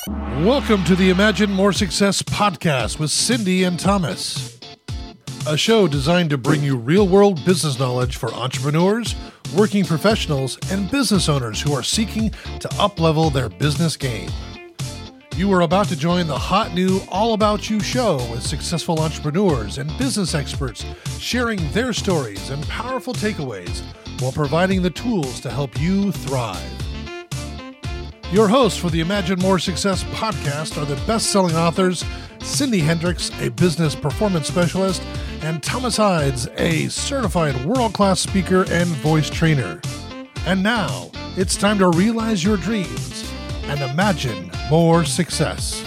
Welcome to the Imagine More Success podcast with Cindy and Thomas, a show designed to bring you real-world business knowledge for entrepreneurs, working professionals, and business owners who are seeking to up-level their business game. You are about to join the hot new All About You show with successful entrepreneurs and business experts sharing their stories and powerful takeaways while providing the tools to help you thrive. Your hosts for the Imagine More Success podcast are the best-selling authors Cindy Hendricks, a business performance specialist, and Thomas Hides, a certified world-class speaker and voice trainer. And now, it's time to realize your dreams and imagine more success.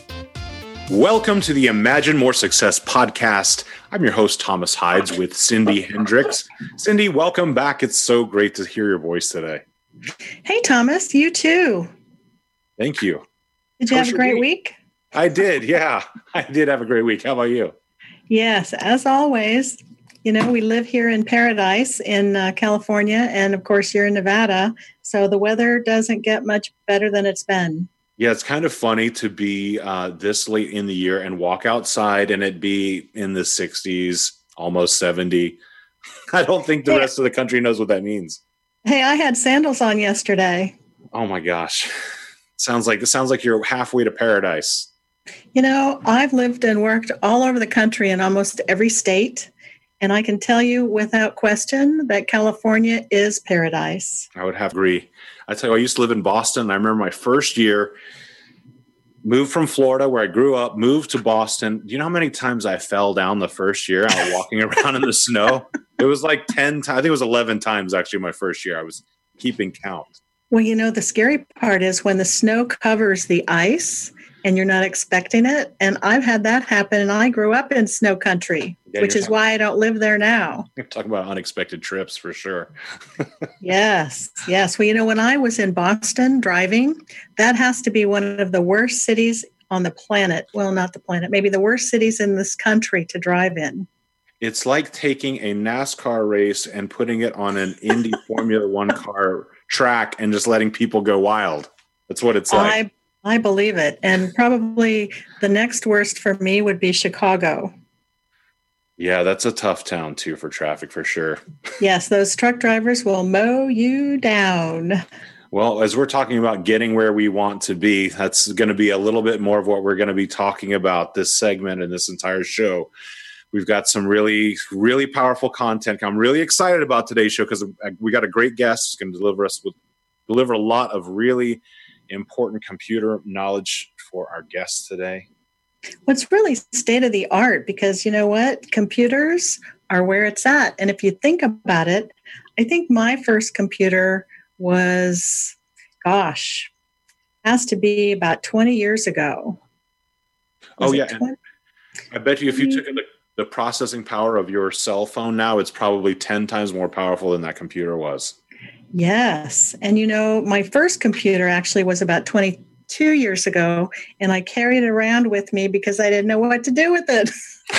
Welcome to the Imagine More Success podcast. I'm your host, Thomas Hides, with Cindy Hendricks. Cindy, welcome back. It's so great to hear your voice today. Hey, Thomas, you too. Thank you. Did you have a great week? I did, yeah. I did have a great week. How about you? Yes, as always. You know, we live here in paradise in California, and of course, you're in Nevada, so the weather doesn't get much better than it's been. Yeah, it's kind of funny to be this late in the year and walk outside and it be in the 60s, almost 70. I don't think the rest of the country knows what that means. Hey, I had sandals on yesterday. Oh my gosh. It sounds like you're halfway to paradise. You know, I've lived and worked all over the country in almost every state, and I can tell you without question that California is paradise. I would have to agree. I tell you, I used to live in Boston. I remember my first year, moved from Florida where I grew up, moved to Boston. Do you know how many times I fell down the first year out walking around in the snow? It was like 10 times. I think it was 11 times actually my first year. I was keeping count. Well, you know, the scary part is when the snow covers the ice and you're not expecting it. And I've had that happen, and I grew up in snow country, which is why I don't live there now. You're talking about unexpected trips for sure. Yes. Well, you know, when I was in Boston driving, that has to be one of the worst cities on the planet. Well, not the planet, maybe the worst cities in this country to drive in. It's like taking a NASCAR race and putting it on an Indy Formula One car track and just letting people go wild. That's what it's like. I believe it. And probably the next worst for me would be Chicago. Yeah, that's a tough town too for traffic for sure. Yes, those truck drivers will mow you down. Well, as we're talking about getting where we want to be, that's going to be a little bit more of what we're going to be talking about this segment and this entire show. We've got some really, really powerful content. I'm really excited about today's show because we got a great guest who's going to deliver a lot of really important computer knowledge for our guests today. Well, it's really state of the art because you know what? Computers are where it's at. And if you think about it, I think my first computer was, has to be about 20 years ago. Oh, yeah. I bet you if you took the processing power of your cell phone now, it's probably 10 times more powerful than that computer was. Yes. And you know, my first computer actually was about 22 years ago, and I carried it around with me because I didn't know what to do with it.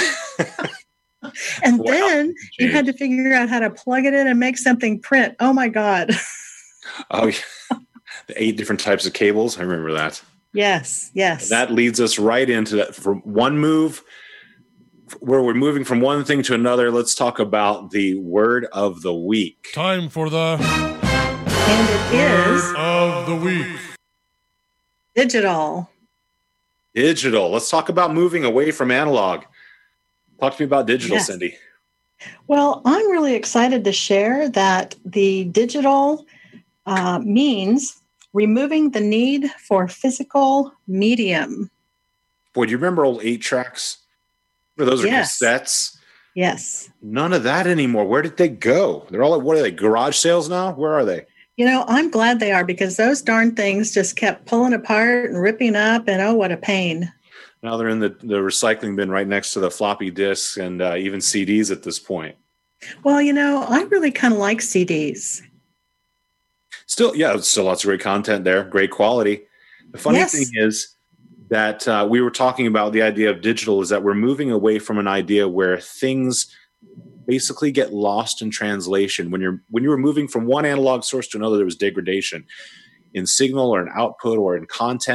And then you had to figure out how to plug it in and make something print. Oh, my God. Oh, yeah. The 8 different types of cables. I remember that. Yes. That leads us right into that. From one move where we're moving from one thing to another, let's talk about the word of the week. Time for the and it is word of the week. Digital. Let's talk about moving away from analog. Talk to me about digital, yes. Cindy. Well, I'm really excited to share that the digital means removing the need for physical medium. Boy, do you remember old 8-tracks? Those are cassettes. Yes. None of that anymore. Where did they go? They're all, what are they, garage sales now? Where are they? You know, I'm glad they are because those darn things just kept pulling apart and ripping up, and oh, what a pain. Now they're in the recycling bin right next to the floppy disks and even CDs at this point. Well, you know, I really kind of like CDs. Still lots of great content there, great quality. The funny thing is that we were talking about the idea of digital is that we're moving away from an idea where things basically get lost in translation. When you were moving from one analog source to another, there was degradation in signal or in output or in content.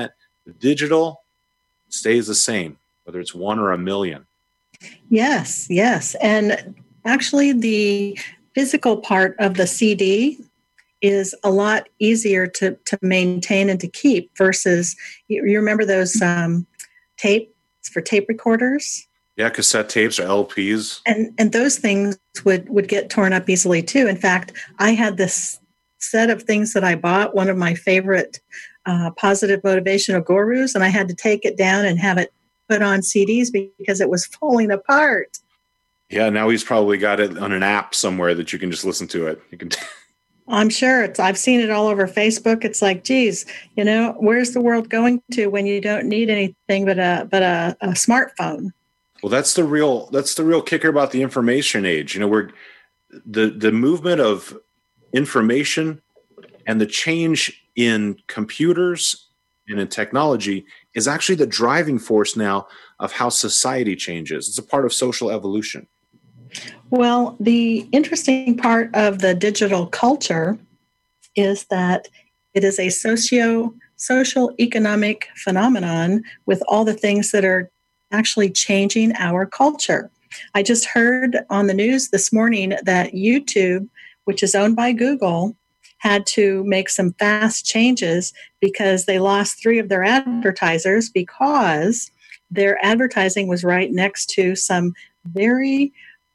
The digital stays the same, whether it's 1 or 1,000,000. Yes, yes. And actually, the physical part of the CD is a lot easier to maintain and to keep versus, you remember those tapes for tape recorders? Yeah, cassette tapes or LPs. And those things would get torn up easily too. In fact, I had this set of things that I bought, one of my favorite positive motivational gurus, and I had to take it down and have it put on CDs because it was falling apart. Yeah, now he's probably got it on an app somewhere that you can just listen to it. You can. I'm sure I've seen it all over Facebook. It's like, geez, where's the world going to when you don't need anything but a smartphone? Well, that's the real kicker about the information age. We're the movement of information and the change in computers and in technology is actually the driving force now of how society changes. It's a part of social evolution. Well, the interesting part of the digital culture is that it is a social economic phenomenon with all the things that are actually changing our culture. I just heard on the news this morning that YouTube, which is owned by Google, had to make some fast changes because they lost 3 of their advertisers because their advertising was right next to some very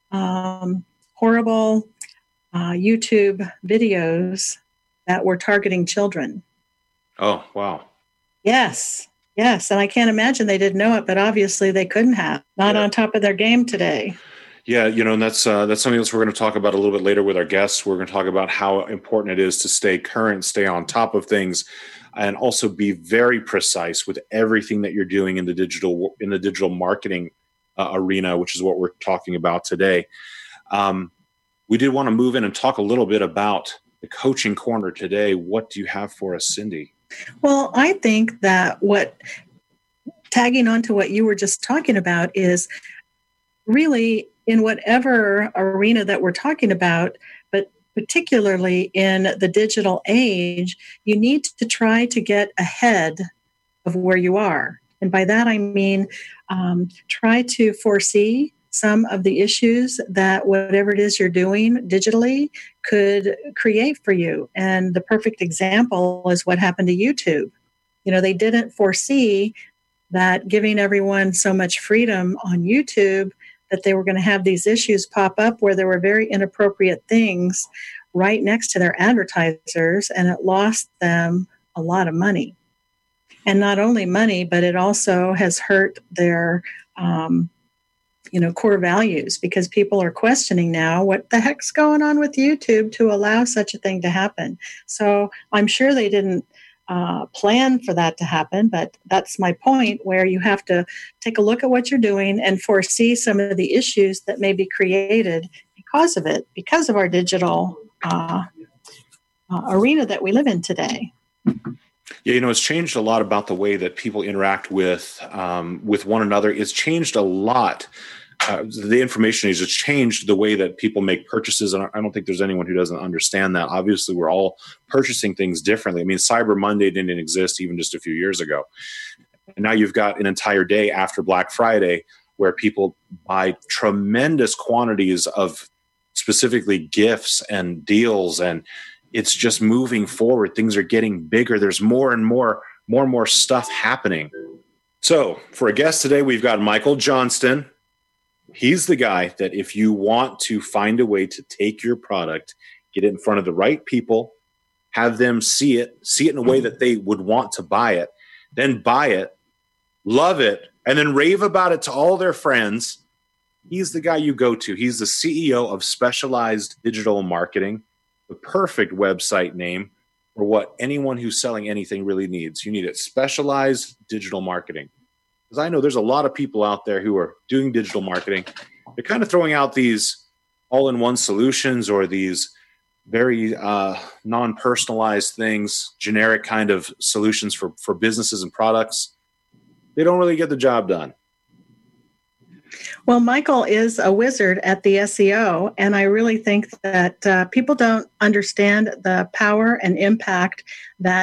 horrible YouTube videos that were targeting children. Oh, wow. Yes. And I can't imagine they didn't know it, but obviously they couldn't have. Not on top of their game today. Yeah, and that's something else we're going to talk about a little bit later with our guests. We're going to talk about how important it is to stay current, stay on top of things, and also be very precise with everything that you're doing in the digital marketing arena, which is what we're talking about today. We did want to move in and talk a little bit about the coaching corner today. What do you have for us, Cindy? Well, I think that tagging on to what you were just talking about is really in whatever arena that we're talking about, but particularly in the digital age, you need to try to get ahead of where you are. And by that, I mean, try to foresee some of the issues that whatever it is you're doing digitally could create for you. And the perfect example is what happened to YouTube. They didn't foresee that giving everyone so much freedom on YouTube that they were going to have these issues pop up where there were very inappropriate things right next to their advertisers, and it lost them a lot of money. And not only money, but it also has hurt their core values, because people are questioning now what the heck's going on with YouTube to allow such a thing to happen. So I'm sure they didn't plan for that to happen, but that's my point, where you have to take a look at what you're doing and foresee some of the issues that may be created because of it, because of our digital arena that we live in today. Yeah, it's changed a lot about the way that people interact with one another. It's changed a lot. The information age has changed the way that people make purchases, and I don't think there's anyone who doesn't understand that. Obviously, we're all purchasing things differently. I mean, Cyber Monday didn't exist even just a few years ago. And now you've got an entire day after Black Friday where people buy tremendous quantities of specifically gifts and deals, and it's just moving forward. Things are getting bigger. There's more and more stuff happening. So for a guest today, we've got Michael Johnston. He's the guy that if you want to find a way to take your product, get it in front of the right people, have them see it in a way that they would want to buy it, then buy it, love it, and then rave about it to all their friends, he's the guy you go to. He's the CEO of Specialized Digital Marketing, the perfect website name for what anyone who's selling anything really needs. You need it, Specialized Digital Marketing. Because I know there's a lot of people out there who are doing digital marketing. They're kind of throwing out these all-in-one solutions or these very non-personalized things, generic kind of solutions for businesses and products. They don't really get the job done. Well, Michael is a wizard at the SEO, and I really think that people don't understand the power and impact that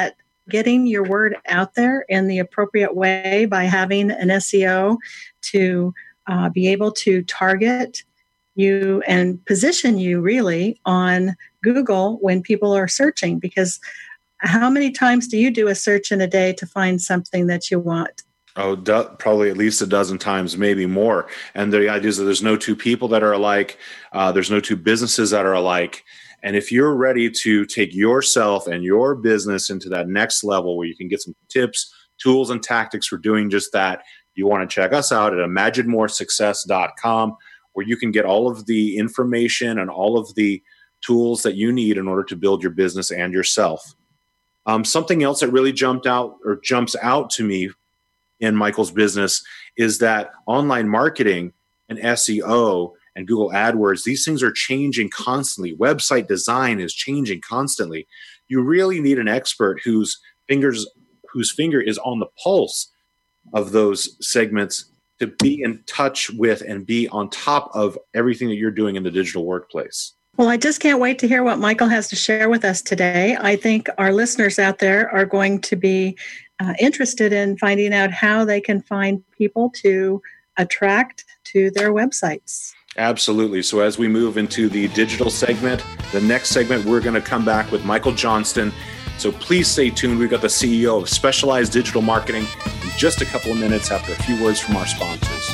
getting your word out there in the appropriate way by having an SEO to be able to target you and position you really on Google when people are searching. Because how many times do you do a search in a day to find something that you want? Oh, probably at least a dozen times, maybe more. And the idea is that there's no two people that are alike. There's no two businesses that are alike. And if you're ready to take yourself and your business into that next level where you can get some tips, tools, and tactics for doing just that, you want to check us out at imaginemoresuccess.com, where you can get all of the information and all of the tools that you need in order to build your business and yourself. Something else that really jumps out to me in Michael's business is that online marketing and SEO and Google AdWords, these things are changing constantly. Website design is changing constantly. You really need an expert whose finger is on the pulse of those segments to be in touch with and be on top of everything that you're doing in the digital workplace. Well, I just can't wait to hear what Michael has to share with us today. I think our listeners out there are going to be interested in finding out how they can find people to attract to their websites. Absolutely. So as we move into the digital segment, the next segment, we're going to come back with Michael Johnston. So please stay tuned. We've got the CEO of Specialized Digital Marketing in just a couple of minutes after a few words from our sponsors.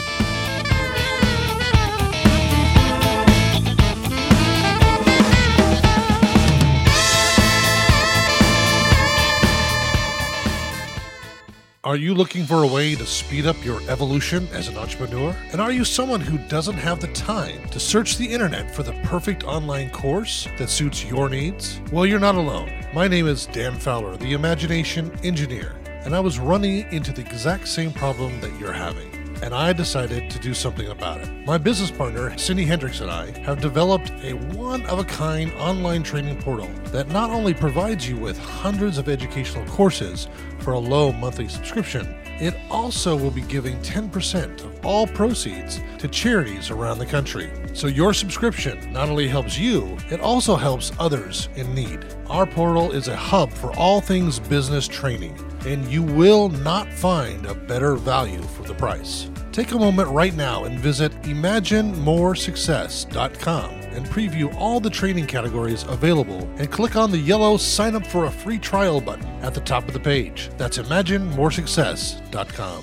Are you looking for a way to speed up your evolution as an entrepreneur? And are you someone who doesn't have the time to search the internet for the perfect online course that suits your needs? Well, you're not alone. My name is Dan Fowler, the Imagination Engineer, and I was running into the exact same problem that you're having. And I decided to do something about it. My business partner, Cindy Hendricks, and I have developed a one-of-a-kind online training portal that not only provides you with hundreds of educational courses for a low monthly subscription, it also will be giving 10% of all proceeds to charities around the country. So your subscription not only helps you, it also helps others in need. Our portal is a hub for all things business training, and you will not find a better value for the price. Take a moment right now and visit imaginemoresuccess.com and preview all the training categories available and click on the yellow sign up for a free trial button at the top of the page. That's imaginemoresuccess.com.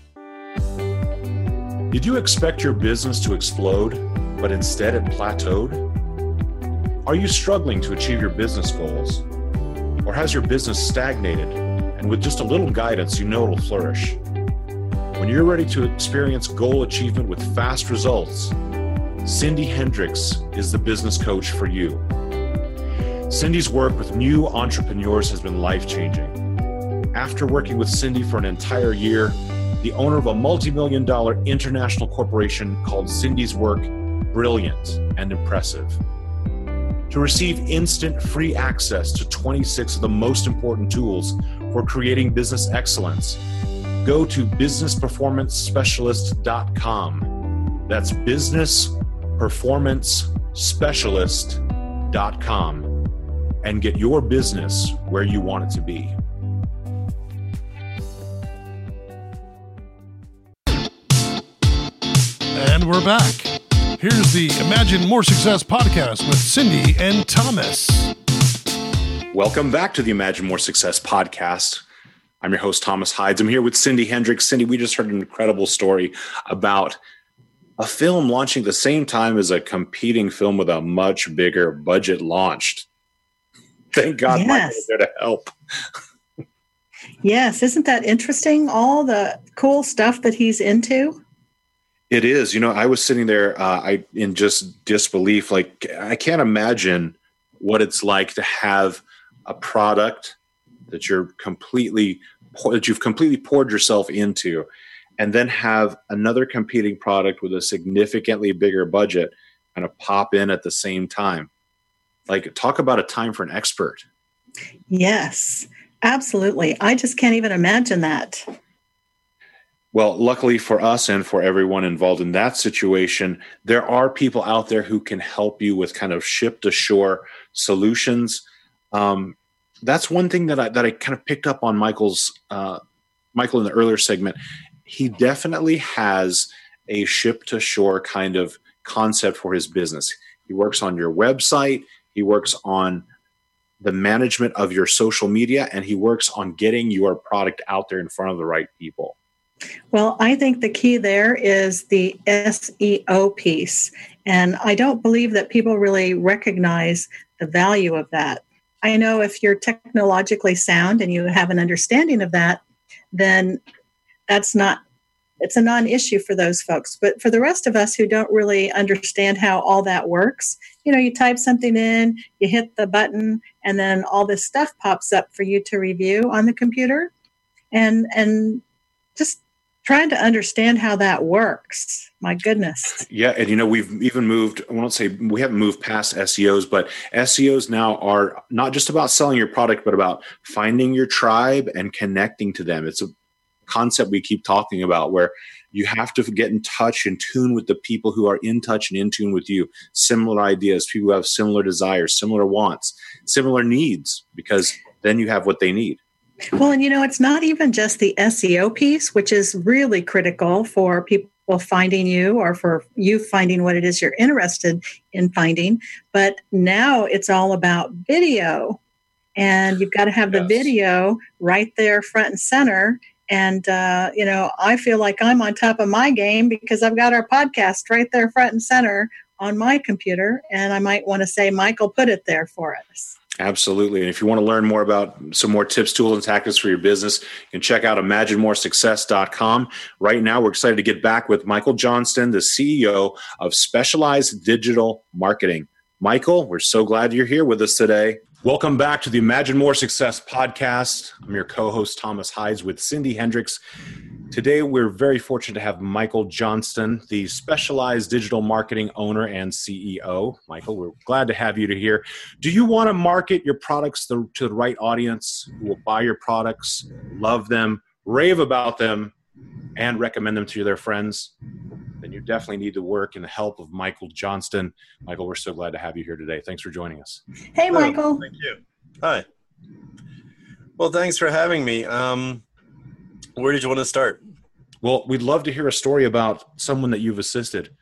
Did you expect your business to explode, but instead it plateaued? Are you struggling to achieve your business goals? Or has your business stagnated, and with just a little guidance, you know it'll flourish? When you're ready to experience goal achievement with fast results, Cindy Hendricks is the business coach for you. Cindy's work with new entrepreneurs has been life-changing. After working with Cindy for an entire year, the owner of a multi-million-dollar international corporation called Cindy's Work brilliant and impressive. To receive instant free access to 26 of the most important tools for creating business excellence, go to businessperformancespecialist.com. That's businessperformancespecialist.com and get your business where you want it to be. And we're back. Here's the Imagine More Success podcast with Cindy and Thomas. Welcome back to the Imagine More Success podcast. I'm your host, Thomas Hides. I'm here with Cindy Hendricks. Cindy, we just heard an incredible story about a film launching at the same time as a competing film with a much bigger budget launched. Thank God Michael's there to help. Yes, isn't that interesting? All the cool stuff that he's into. It is. You know, I was sitting there in just disbelief. Like, I can't imagine what it's like to have a product that you've completely poured yourself into, and then have another competing product with a significantly bigger budget kind of pop in at the same time. Like, talk about a time for an expert. Yes, absolutely. I just can't even imagine that. Well, luckily for us and for everyone involved in that situation, there are people out there who can help you with kind of ship to shore solutions. that's one thing that I kind of picked up on Michael in the earlier segment. He definitely has a ship to shore kind of concept for his business. He works on your website. He works on the management of your social media, and he works on getting your product out there in front of the right people. Well, I think the key there is the SEO piece. And I don't believe that people really recognize the value of that. I know if you're technologically sound and you have an understanding of that, then it's a non-issue for those folks. But for the rest of us who don't really understand how all that works, you type something in, you hit the button, and then all this stuff pops up for you to review on the computer. And just trying to understand how that works. My goodness. Yeah. And, we've even moved, I won't say we haven't moved past SEOs, but SEOs now are not just about selling your product, but about finding your tribe and connecting to them. It's a concept we keep talking about where you have to get in touch and tune with the people who are in touch and in tune with you. Similar ideas, people who have similar desires, similar wants, similar needs, because then you have what they need. Well, and it's not even just the SEO piece, which is really critical for people finding you or for you finding what it is you're interested in finding. But now it's all about video. And you've got to have the video right there front and center. And, I feel like I'm on top of my game because I've got our podcast right there front and center on my computer. And I might want to say, Michael put it there for us. Absolutely. And if you want to learn more about some more tips, tools, and tactics for your business, you can check out imaginemoresuccess.com. Right now, we're excited to get back with Michael Johnston, the CEO of Specialized Digital Marketing. Michael, we're so glad you're here with us today. Welcome back to the Imagine More Success podcast. I'm your co-host, Thomas Hides, with Cindy Hendricks. Today, we're very fortunate to have Michael Johnston, the Specialized Digital Marketing owner and CEO. Michael, we're glad to have you here. Do you want to market your products to the right audience who will buy your products, love them, rave about them, and recommend them to their friends? Then you definitely need the work and the help of Michael Johnston. Michael, we're so glad to have you here today. Thanks for joining us. Hey, Michael. Thank you. Hi. Well, thanks for having me. Where did you want to start? Well, we'd love to hear a story about someone that you've assisted.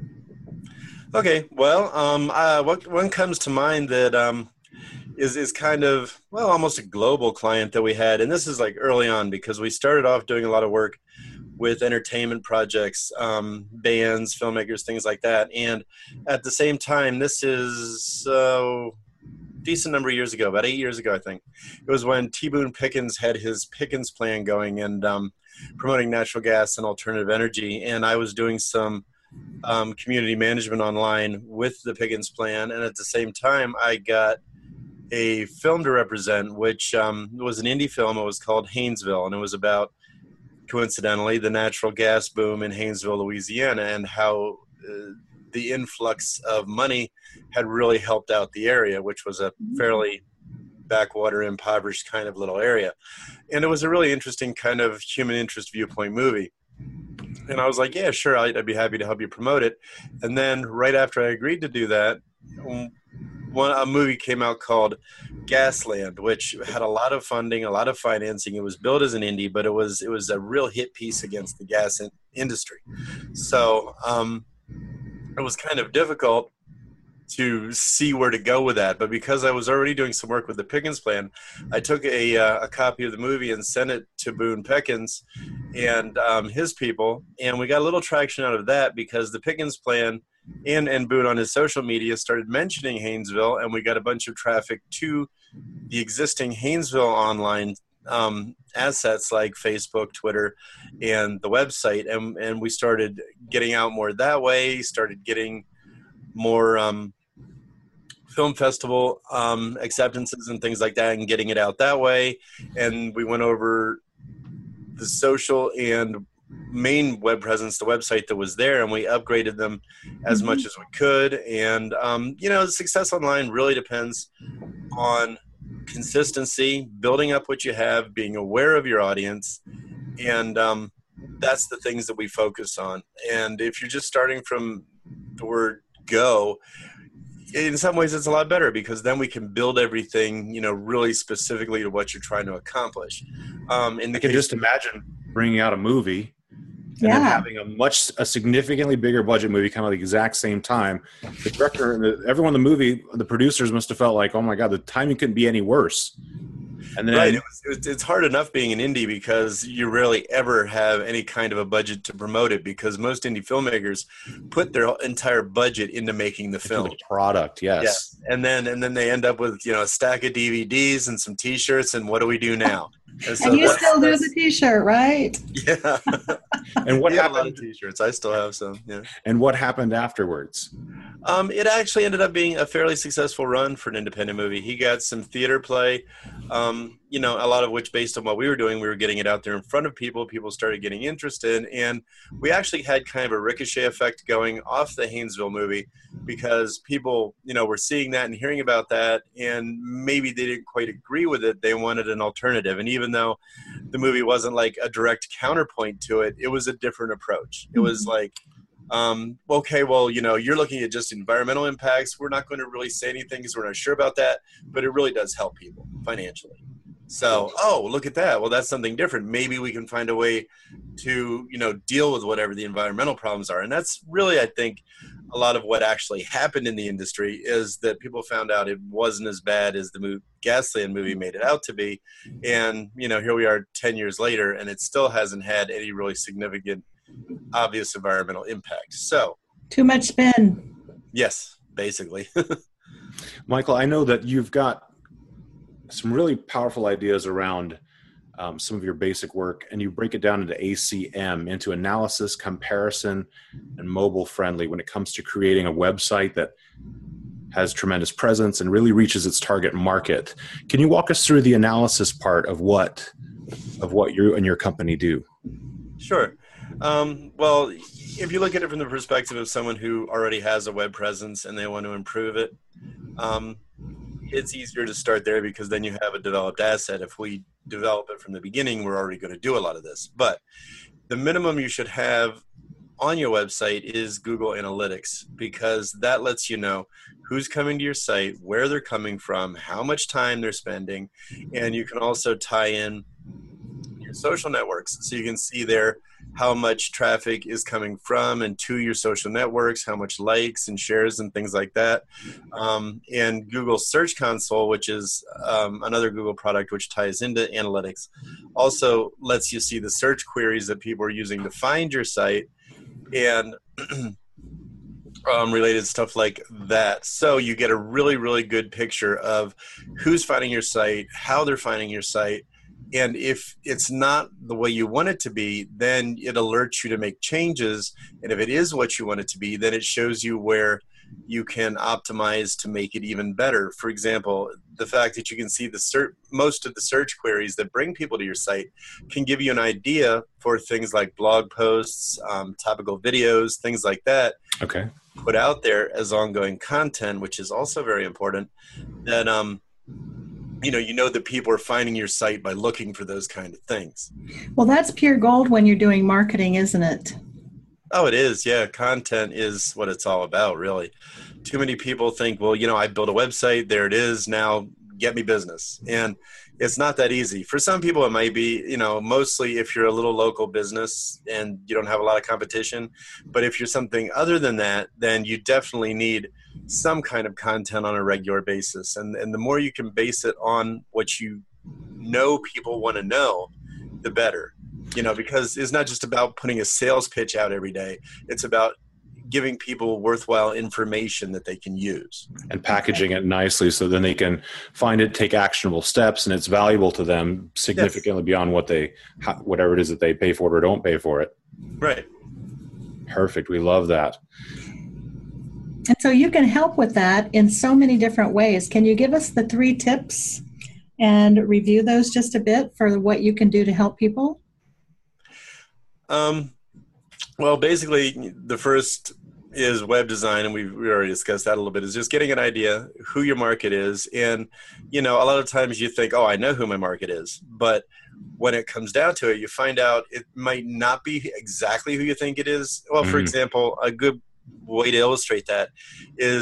Okay. Well, one comes to mind that is kind of, almost a global client that we had. And this is like early on because we started off doing a lot of work with entertainment projects, bands, filmmakers, things like that. And at the same time, this is decent number of years ago, about 8 years ago, I think. It was when T. Boone Pickens had his Pickens plan going and promoting natural gas and alternative energy. And I was doing some community management online with the Pickens plan. And at the same time, I got a film to represent, which was an indie film. It was called Haynesville, and it was about, coincidentally, the natural gas boom in Haynesville, Louisiana, and how the influx of money had really helped out the area, which was a fairly backwater, impoverished kind of little area. And it was a really interesting kind of human interest viewpoint movie. And I was like, yeah, sure, I'd be happy to help you promote it. And then right after I agreed to do that, a movie came out called Gasland, which had a lot of funding, a lot of financing. It was billed as an indie, but it was a real hit piece against the gas industry. So it was kind of difficult to see where to go with that. But because I was already doing some work with the Pickens plan, I took a copy of the movie and sent it to Boone Pickens and his people. And we got a little traction out of that because the Pickens plan and Boone on his social media started mentioning Haynesville, and we got a bunch of traffic to the existing Haynesville online assets like Facebook, Twitter, and the website. And we started getting out more that way, started getting more film festival acceptances and things like that and getting it out that way. And we went over the social and main web presence, the website that was there, and we upgraded them as much as we could. And, the success online really depends on consistency, building up what you have, being aware of your audience. And that's the things that we focus on. And if you're just starting from the word go, in some ways it's a lot better because then we can build everything, really specifically to what you're trying to accomplish. I can just imagine bringing out a movie and then having a significantly bigger budget movie come out at the exact same time. The director and everyone in the movie, the producers must have felt like, oh my God, the timing couldn't be any worse. And then, right. It's hard enough being an indie because you rarely ever have any kind of a budget to promote it because most indie filmmakers put their entire budget into making the film. The product, yes. Yeah. And then they end up with, a stack of DVDs and some T-shirts, and what do we do now? And you still do the T-shirt, right? Yeah. And what happened? A lot of T-shirts. I still have some. Yeah. And what happened afterwards? It actually ended up being a fairly successful run for an independent movie. He got some theater play, a lot of which based on what we were doing, we were getting it out there in front of people. People started getting interested. And we actually had kind of a ricochet effect going off the Haynesville movie because people, were seeing that and hearing about that. And maybe they didn't quite agree with it. They wanted an alternative. And even though the movie wasn't like a direct counterpoint to it, it was a different approach. It was like, okay, well, you're looking at just environmental impacts. We're not going to really say anything because we're not sure about that, but it really does help people financially. So, look at that. Well, that's something different. Maybe we can find a way to, deal with whatever the environmental problems are. And that's really, I think, a lot of what actually happened in the industry is that people found out it wasn't as bad as the Gasland movie made it out to be. And, here we are 10 years later, and it still hasn't had any really significant obvious environmental impact. So too much spin. Yes, basically. Michael, I know that you've got some really powerful ideas around some of your basic work, and you break it down into ACM, into analysis, comparison, and mobile friendly when it comes to creating a website that has tremendous presence and really reaches its target market. Can you walk us through the analysis part of what you and your company do? Sure. Well, if you look at it from the perspective of someone who already has a web presence and they want to improve it, it's easier to start there because then you have a developed asset. If we develop it from the beginning, we're already going to do a lot of this. But the minimum you should have on your website is Google Analytics because that lets you know who's coming to your site, where they're coming from, how much time they're spending, and you can also tie in your social networks so you can see there how much traffic is coming from and to your social networks, how much likes and shares and things like that. And Google Search Console, which is another Google product which ties into analytics, also lets you see the search queries that people are using to find your site and related stuff like that. So you get a really, really good picture of who's finding your site, how they're finding your site. And if it's not the way you want it to be, then it alerts you to make changes. And if it is what you want it to be, then it shows you where you can optimize to make it even better. For example, the fact that you can see most of the search queries that bring people to your site can give you an idea for things like blog posts, topical videos, things like that. Okay. Put out there as ongoing content, which is also very important. That you know that people are finding your site by looking for those kind of things. Well, that's pure gold when you're doing marketing, isn't it? Oh, it is. Yeah. Content is what it's all about, really. Too many people think, well, I built a website. There it is. Now get me business. And it's not that easy. For some people, it might be, mostly if you're a little local business and you don't have a lot of competition. But if you're something other than that, then you definitely need some kind of content on a regular basis. And the more you can base it on what you know people want to know, the better. Because it's not just about putting a sales pitch out every day. It's about giving people worthwhile information that they can use. And packaging it nicely so then they can find it, take actionable steps, and it's valuable to them significantly beyond whatever it is that they pay for it or don't pay for it. Right. Perfect. We love that. And so you can help with that in so many different ways. Can you give us the 3 tips and review those just a bit for what you can do to help people? Well, basically, the first is web design, and we already discussed that a little bit, is just getting an idea who your market is. And, a lot of times you think, I know who my market is. But when it comes down to it, you find out it might not be exactly who you think it is. Well, for example, a good way to illustrate that is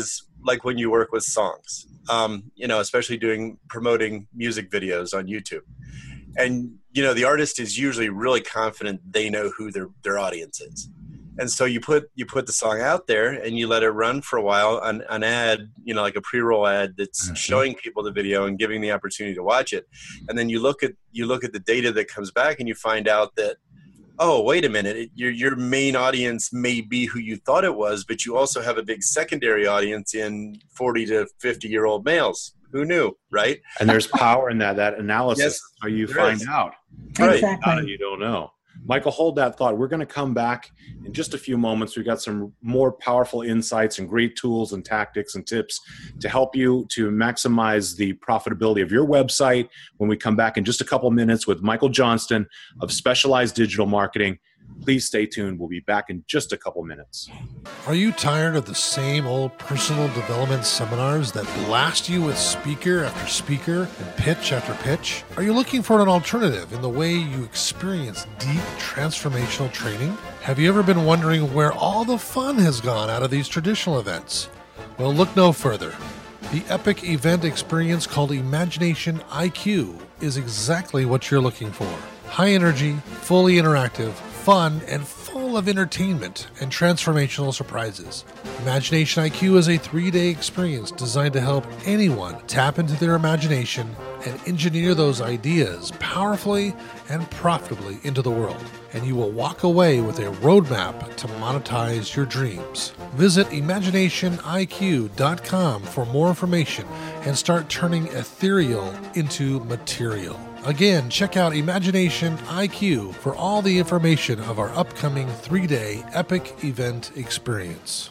like when you work with songs, especially promoting music videos on YouTube. And, the artist is usually really confident they know who their audience is. And so you put the song out there and you let it run for a while, an ad, like a pre-roll ad that's showing people the video and giving the opportunity to watch it. And then you look at the data that comes back and you find out that, oh, wait a minute, your main audience may be who you thought it was, but you also have a big secondary audience in 40 to 50-year-old males. Who knew, right? And there's power in that analysis. Yes, how you find out. Exactly. You don't know. Michael, hold that thought. We're going to come back in just a few moments. We've got some more powerful insights and great tools and tactics and tips to help you to maximize the profitability of your website when we come back in just a couple minutes with Michael Johnston of Specialized Digital Marketing. Please stay tuned. We'll be back in just a couple minutes. Are you tired of the same old personal development seminars that blast you with speaker after speaker and pitch after pitch? Are you looking for an alternative in the way you experience deep transformational training? Have you ever been wondering where all the fun has gone out of these traditional events? Well, look no further. The epic event experience called Imagination IQ is exactly what you're looking for. High energy, fully interactive, fun, and full of entertainment and transformational surprises. Imagination IQ is a 3-day experience designed to help anyone tap into their imagination and engineer those ideas powerfully and profitably into the world. And you will walk away with a roadmap to monetize your dreams. Visit ImaginationIQ.com for more information and start turning ethereal into material. Again, check out Imagination IQ for all the information of our upcoming 3-day epic event experience.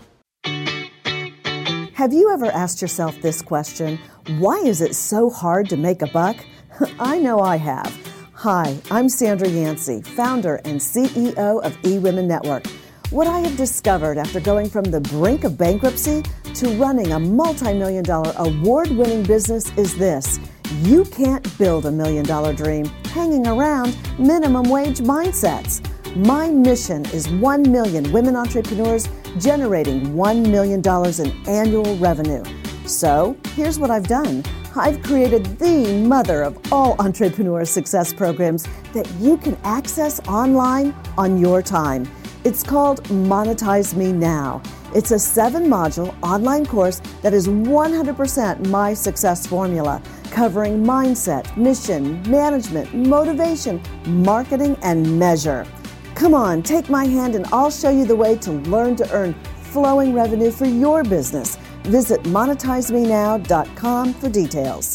Have you ever asked yourself this question? Why is it so hard to make a buck? I know I have. Hi, I'm Sandra Yancey, founder and CEO of eWomen Network. What I have discovered after going from the brink of bankruptcy to running a multi-million-dollar award-winning business is this. You can't build $1 million dream hanging around minimum wage mindsets. My mission is 1 million women entrepreneurs generating $1 million in annual revenue. So here's what I've done. I've created the mother of all entrepreneur success programs that you can access online on your time. It's called Monetize Me Now. It's a 7-module online course that is 100% my success formula, covering mindset, mission, management, motivation, marketing, and measure. Come on, take my hand and I'll show you the way to learn to earn flowing revenue for your business. Visit monetizemenow.com for details.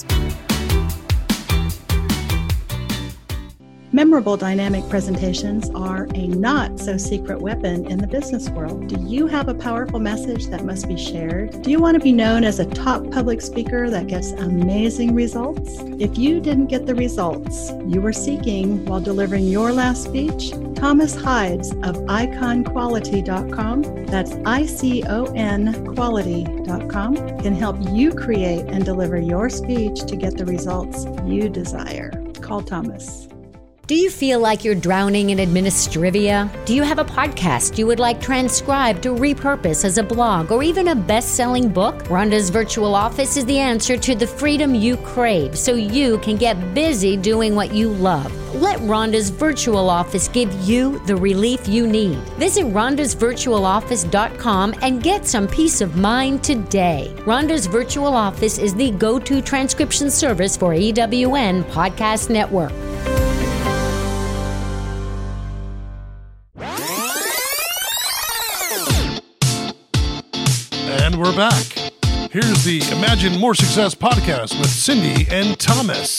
Memorable dynamic presentations are a not-so-secret weapon in the business world. Do you have a powerful message that must be shared? Do you want to be known as a top public speaker that gets amazing results? If you didn't get the results you were seeking while delivering your last speech, Thomas Hides of iconquality.com, that's ICON quality.com, can help you create and deliver your speech to get the results you desire. Call Thomas. Do you feel like you're drowning in administrivia? Do you have a podcast you would like transcribed to repurpose as a blog or even a best-selling book? Rhonda's Virtual Office is the answer to the freedom you crave so you can get busy doing what you love. Let Rhonda's Virtual Office give you the relief you need. Visit rhondasvirtualoffice.com and get some peace of mind today. Rhonda's Virtual Office is the go-to transcription service for EWN Podcast Network. And we're back. Here's the Imagine More Success podcast with Cindy and Thomas.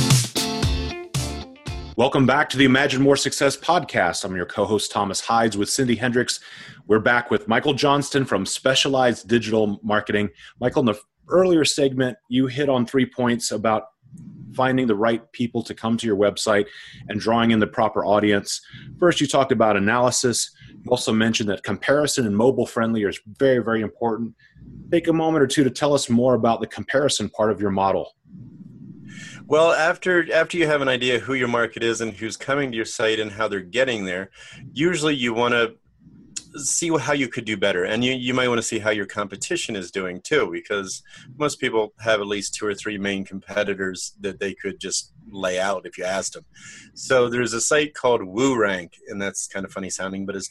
Welcome back to the Imagine More Success podcast. I'm your co-host, Thomas Hides, with Cindy Hendricks. We're back with Michael Johnston from Specialized Digital Marketing. Michael, in the earlier segment, you hit on 3 points about finding the right people to come to your website and drawing in the proper audience. First, you talked about analysis. You also mentioned that comparison and mobile friendly is very, very important. Take a moment or two to tell us more about the comparison part of your model. Well, after you have an idea who your market is and who's coming to your site and how they're getting there, usually you want to see how you could do better. And you might want to see how your competition is doing too, because most people have at least 2 or 3 main competitors that they could just lay out if you asked them. So there's a site called WooRank, and that's kind of funny sounding, but it's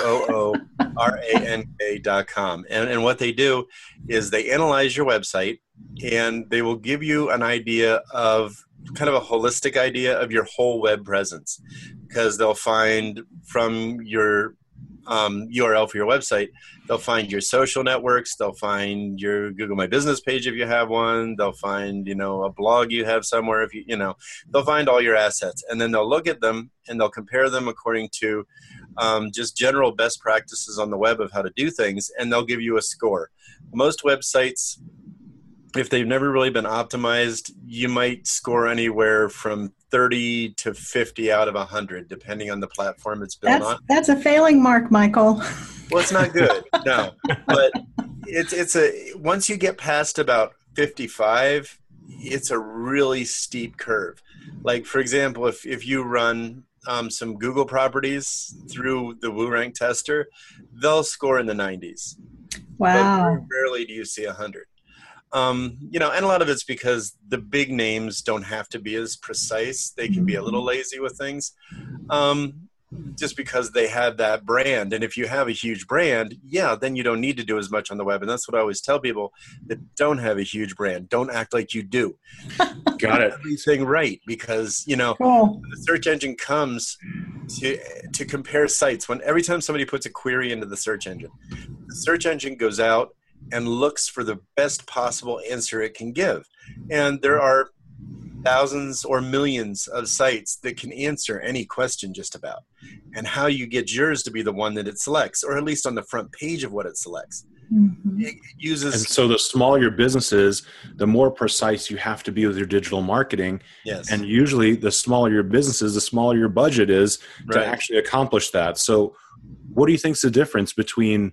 WOORANK.com. And what they do is they analyze your website, and they will give you an idea of kind of a holistic idea of your whole web presence, because they'll find from your URL for your website, they'll find your social networks, they'll find your Google My Business page if you have one, they'll find, a blog you have somewhere, if they'll find all your assets, and then they'll look at them and they'll compare them according to just general best practices on the web of how to do things, and they'll give you a score. Most websites, if they've never really been optimized, you might score anywhere from 30 to 50 out of 100, depending on the platform it's built on. That's a failing mark, Michael. Well, it's not good, no. But once you get past about 55, it's a really steep curve. Like, for example, if you run some Google properties through the WooRank tester, they'll score in the 90s. Wow. But rarely do you see 100. And a lot of it's because the big names don't have to be as precise. They can be a little lazy with things, just because they have that brand. And if you have a huge brand, then you don't need to do as much on the web. And that's what I always tell people that don't have a huge brand. Don't act like you do. Got everything right, because, cool. The search engine comes to compare sites. Every time somebody puts a query into the search engine goes out and looks for the best possible answer it can give. And there are thousands or millions of sites that can answer any question just about. And how you get yours to be the one that it selects, or at least on the front page of what it selects. Mm-hmm. It uses. And so the smaller your business is, the more precise you have to be with your digital marketing. Yes. And usually the smaller your business is, the smaller your budget is to Right. actually accomplish that. So what do you think is the difference between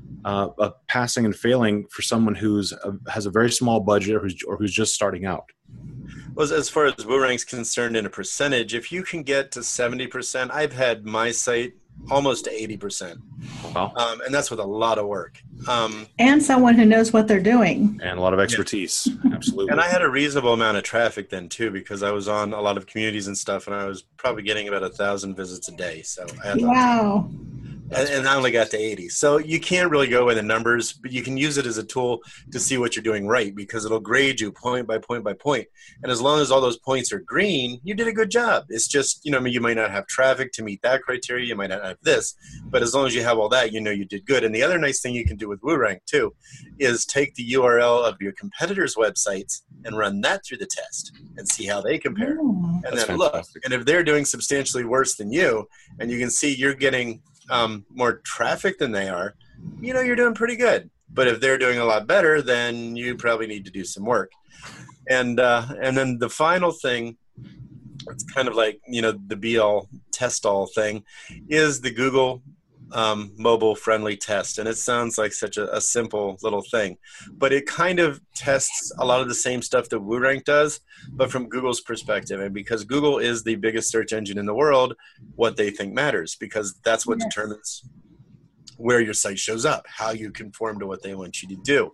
passing and failing for someone who's has a very small budget or who's just starting out? Well, as far as WooRank's concerned in a percentage, if you can get to 70%, I've had my site almost to 80%. Wow. And that's with a lot of work. And someone who knows what they're doing. And a lot of expertise. Absolutely. And I had a reasonable amount of traffic then too, because I was on a lot of communities and stuff, and I was probably getting about 1,000 visits a day. So I had Wow. And I only got to 80. So you can't really go by the numbers, but you can use it as a tool to see what you're doing right, because it'll grade you point by point by point. And as long as all those points are green, you did a good job. It's just, you might not have traffic to meet that criteria. You might not have this, but as long as you have all that, you did good. And the other nice thing you can do with WooRank too is take the URL of your competitors' websites and run that through the test and see how they compare. Oh, and then look, and if they're doing substantially worse than you, and you can see you're getting more traffic than they are, you're doing pretty good. But if they're doing a lot better, then you probably need to do some work. And then the final thing, it's kind of like, the be-all, test-all thing, is the Google mobile-friendly test. And it sounds like such a simple little thing. But it kind of tests a lot of the same stuff that WooRank does, but from Google's perspective. And because Google is the biggest search engine in the world, what they think matters, because that's what determines where your site shows up, how you conform to what they want you to do.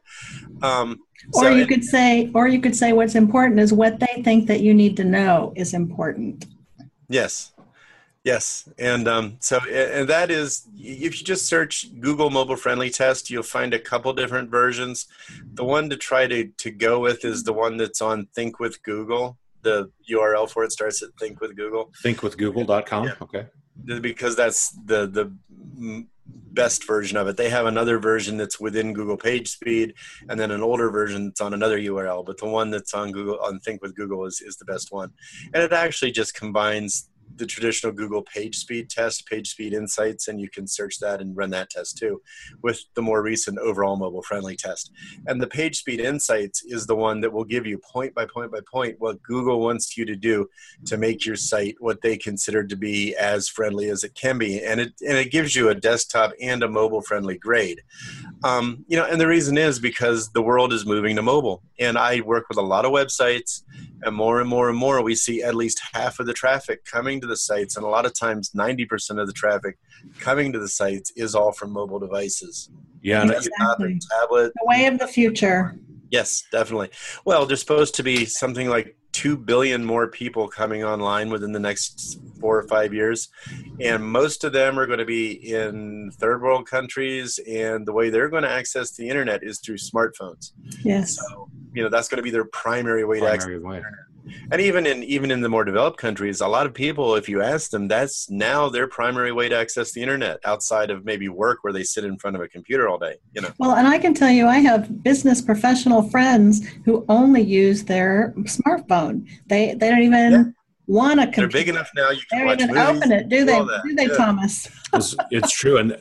Or you could say what's important is what they think that you need to know is important. Yes. And and that is, if you just search Google mobile friendly test, you'll find a couple different versions. The one to try to go with is the one that's on Think with Google. The URL for it starts at Think with Google. Thinkwithgoogle.com. Yeah. Okay. Because that's the best version of it. They have another version that's within Google PageSpeed, and then an older version that's on another URL. But the one that's on Google, on Think with Google, is the best one. And it actually just combines the traditional Google PageSpeed test, PageSpeed Insights, and you can search that and run that test too, with the more recent overall mobile-friendly test. And the PageSpeed Insights is the one that will give you point by point by point what Google wants you to do to make your site what they consider to be as friendly as it can be. And it gives you a desktop and a mobile-friendly grade. And the reason is because the world is moving to mobile. And I work with a lot of websites, and more, we see at least half of the traffic coming to the sites. And a lot of times, 90% of the traffic coming to the sites is all from mobile devices. Yeah. Exactly. Tablet. The way of the future. Yes, definitely. Well, there's supposed to be something like 2 billion more people coming online within the next 4 or 5 years. And most of them are going to be in third world countries. And the way they're going to access the internet is through smartphones. Yes. So, that's going to be their primary way to access the internet. And even in the more developed countries, a lot of people, if you ask them, that's now their primary way to access the internet outside of maybe work where they sit in front of a computer all day. Well, and I can tell you, I have business professional friends who only use their smartphone. They don't even want a computer. They're big enough now. You can they watch don't even movies, open it, do they? Do they, Thomas? It's true. And,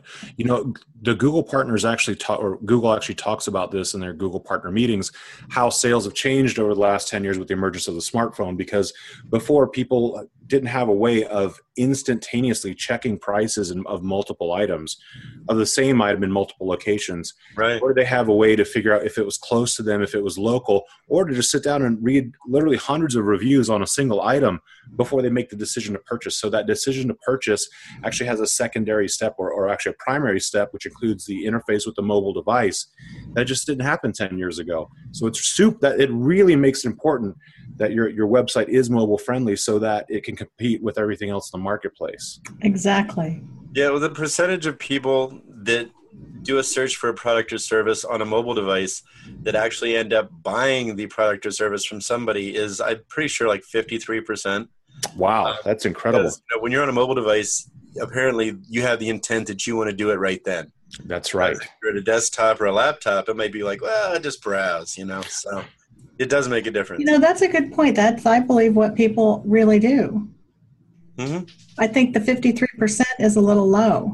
the Google partners actually Google actually talks about this in their Google partner meetings, how sales have changed over the last 10 years with the emergence of the smartphone, because before people didn't have a way of instantaneously checking prices of multiple items of the same item in multiple locations. Right. Or they have a way to figure out if it was close to them, if it was local, or to just sit down and read literally hundreds of reviews on a single item before they make the decision to purchase. So that decision to purchase actually has a secondary step or actually a primary step, which includes the interface with the mobile device. That just didn't happen 10 years ago. So it really makes it important that your website is mobile friendly so that it can compete with everything else in the marketplace. Exactly. Yeah, well, the percentage of people that do a search for a product or service on a mobile device that actually end up buying the product or service from somebody is, I'm pretty sure, like 53%. Wow, that's incredible. Because, when you're on a mobile device, apparently you have the intent that you want to do it right then. That's right. If you're at a desktop or a laptop, it might be like, well, just browse, so it does make a difference. That's a good point. That's, I believe, what people really do. Mm-hmm. I think the 53% is a little low.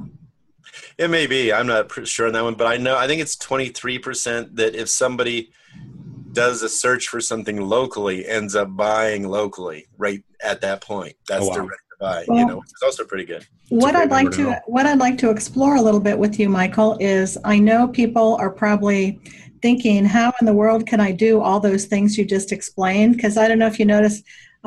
It may be. I'm not sure on that one, but I think it's 23% that if somebody does a search for something locally, ends up buying locally right at that point. That's they're ready to buy, which is also pretty good. What I'd like to explore a little bit with you, Michael, is I know people are probably thinking, how in the world can I do all those things you just explained? Because I don't know if you noticed,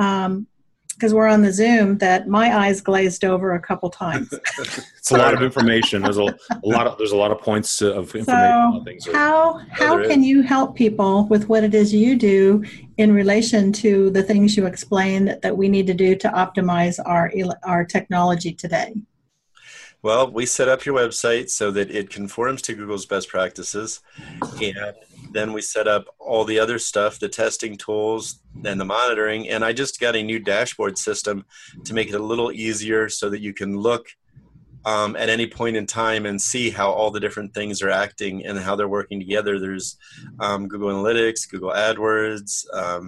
because we're on the Zoom, that my eyes glazed over a couple times. It's a lot of information. There's a lot of points of information. So things how can you help people with what it is you do in relation to the things you explained that we need to do to optimize our technology today? Well, we set up your website so that it conforms to Google's best practices, and then we set up all the other stuff, the testing tools and the monitoring, and I just got a new dashboard system to make it a little easier so that you can look at any point in time and see how all the different things are acting and how they're working together. There's Google Analytics, Google AdWords,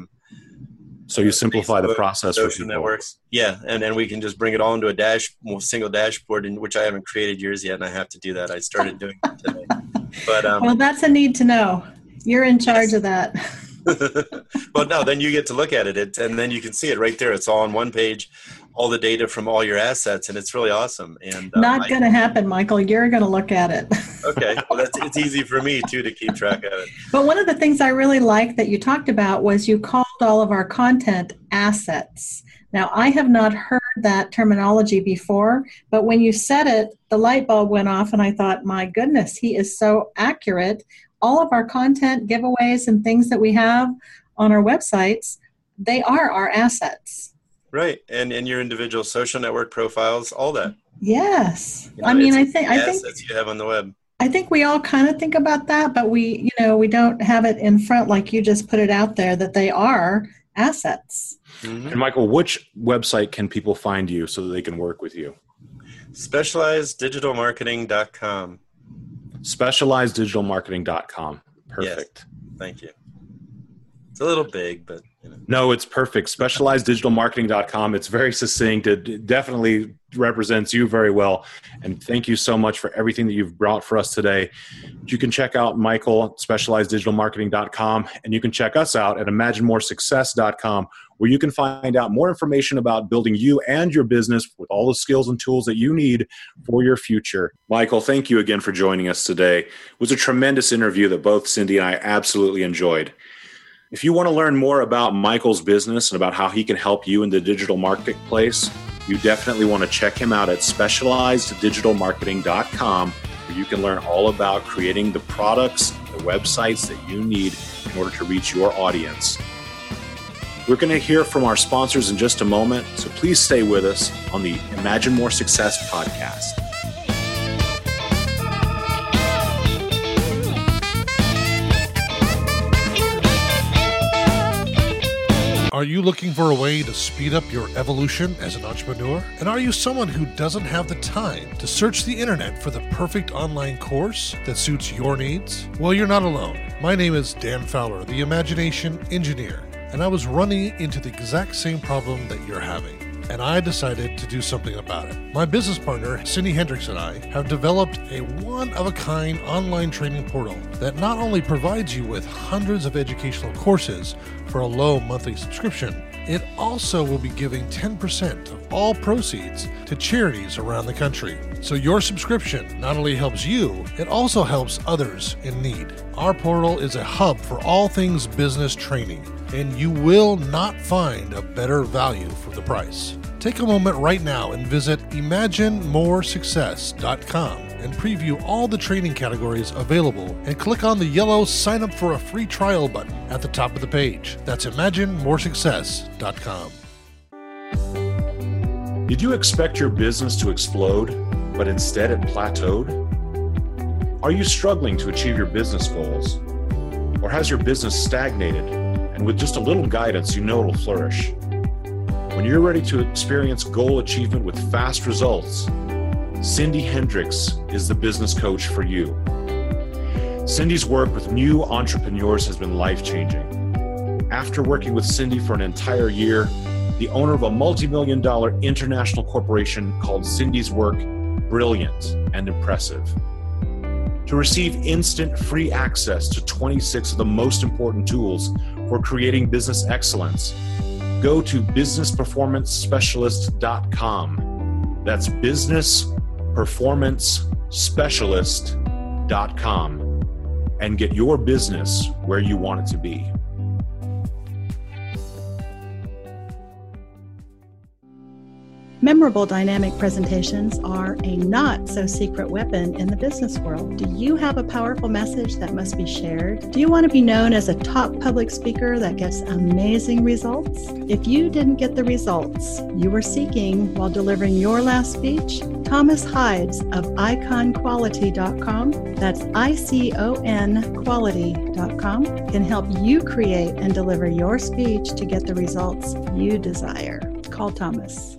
so you simplify Facebook, the process for social networks. Yeah, and then we can just bring it all into a single dashboard, which I haven't created yours yet, and I have to do that. I started doing it today. But well, that's a need to know. You're in charge of that. Well, no, then you get to look at it, and then you can see it right there. It's all on one page, all the data from all your assets, and it's really awesome. And not going to happen, Michael. You're going to look at it. Okay, well, it's easy for me too to keep track of it. But one of the things I really liked that you talked about was you called all of our content assets. Now, I have not heard that terminology before, but when you said it, the light bulb went off, and I thought, my goodness, he is so accurate. All of our content, giveaways, and things that we have on our websites, they are our assets. Right, and your individual social network profiles, all that. Yes, I mean, I think assets you have on the web. I think we all kind of think about that, but we don't have it in front like you just put it out there that they are assets. Mm-hmm. And Michael, which website can people find you so that they can work with you? SpecializedDigitalMarketing.com. SpecializedDigitalMarketing.com. Perfect. Yes. Thank you. It's a little big, but No, it's perfect. SpecializedDigitalMarketing.com. It's very succinct. It definitely represents you very well. And thank you so much for everything that you've brought for us today. You can check out Michael at specializeddigitalmarketing.com, and you can check us out at imaginemoresuccess.com, where you can find out more information about building you and your business with all the skills and tools that you need for your future. Michael, thank you again for joining us today. It was a tremendous interview that both Cindy and I absolutely enjoyed. If you want to learn more about Michael's business and about how he can help you in the digital marketplace, you definitely want to check him out at specializeddigitalmarketing.com, where you can learn all about creating the products, the websites that you need in order to reach your audience. We're going to hear from our sponsors in just a moment, so please stay with us on the Imagine More Success podcast. Are you looking for a way to speed up your evolution as an entrepreneur? And are you someone who doesn't have the time to search the internet for the perfect online course that suits your needs? Well, you're not alone. My name is Dan Fowler, the Imagination Engineer, and I was running into the exact same problem that you're having. And I decided to do something about it. My business partner, Cindy Hendricks, and I have developed a one-of-a-kind online training portal that not only provides you with hundreds of educational courses for a low monthly subscription, it also will be giving 10% of all proceeds to charities around the country. So your subscription not only helps you, it also helps others in need. Our portal is a hub for all things business training, and you will not find a better value for the price. Take a moment right now and visit imaginemoresuccess.com and preview all the training categories available, and click on the yellow Sign Up for a Free Trial button at the top of the page. That's imaginemoresuccess.com. Did you expect your business to explode, but instead it plateaued? Are you struggling to achieve your business goals? Or has your business stagnated, and with just a little guidance, you know it'll flourish? When you're ready to experience goal achievement with fast results, Cindy Hendricks is the business coach for you. Cindy's work with new entrepreneurs has been life-changing. After working with Cindy for an entire year, the owner of a multi-million-dollar international corporation called Cindy's work brilliant and impressive. To receive instant free access to 26 of the most important tools for creating business excellence, go to businessperformancespecialist.com. That's businessperformancespecialist.com, and get your business where you want it to be. Memorable dynamic presentations are a not-so-secret weapon in the business world. Do you have a powerful message that must be shared? Do you want to be known as a top public speaker that gets amazing results? If you didn't get the results you were seeking while delivering your last speech, Thomas Hides of iconquality.com, that's ICON quality.com, can help you create and deliver your speech to get the results you desire. Call Thomas.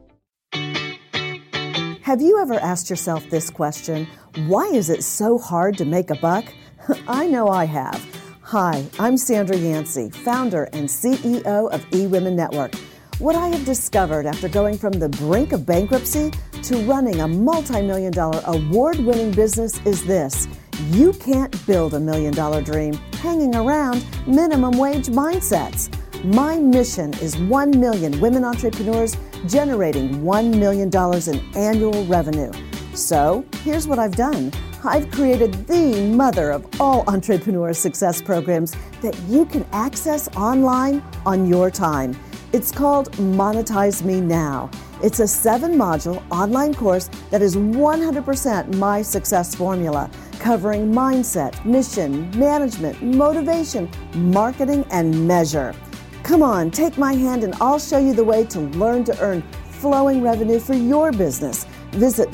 Have you ever asked yourself this question? Why is it so hard to make a buck? I know I have. Hi, I'm Sandra Yancey, founder and CEO of eWomen Network. What I have discovered after going from the brink of bankruptcy to running a multi-million-dollar award-winning business is this: you can't build a million-dollar dream hanging around minimum wage mindsets. My mission is 1 million women entrepreneurs generating $1 million in annual revenue. So here's what I've done. I've created the mother of all entrepreneur success programs that you can access online on your time. It's called Monetize Me Now. It's a 7-module online course that is 100% my success formula, covering mindset, mission, management, motivation, marketing, and measure. Come on, take my hand and I'll show you the way to learn to earn flowing revenue for your business. Visit